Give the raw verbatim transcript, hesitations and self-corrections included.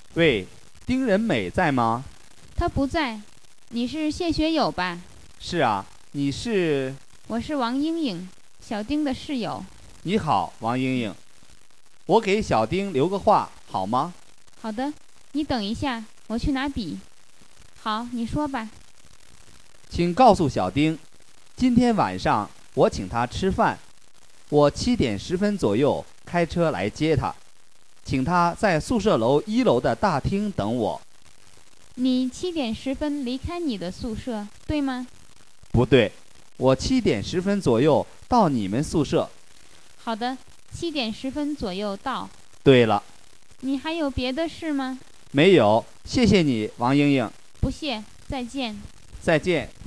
喂，丁仁美在吗？ 他不在。你是谢学友吧？ 是啊，你是？ 我是王英英，小丁的室友。 你好，王英英。我给小丁留个话，好吗？ 好的，你等一下，我去拿笔。好，你说吧。 请告诉小丁，今天晚上我请他吃饭，我七点十分左右开车来接他，请他在宿舍楼一楼的大厅等我。 你七点十分离开你的宿舍，对吗？ 不对，我七点十分左右到你们宿舍。 好的，七点十分左右到。 对了。 你还有别的事吗？ 没有，谢谢你，王英英。 不谢，再见。 再见。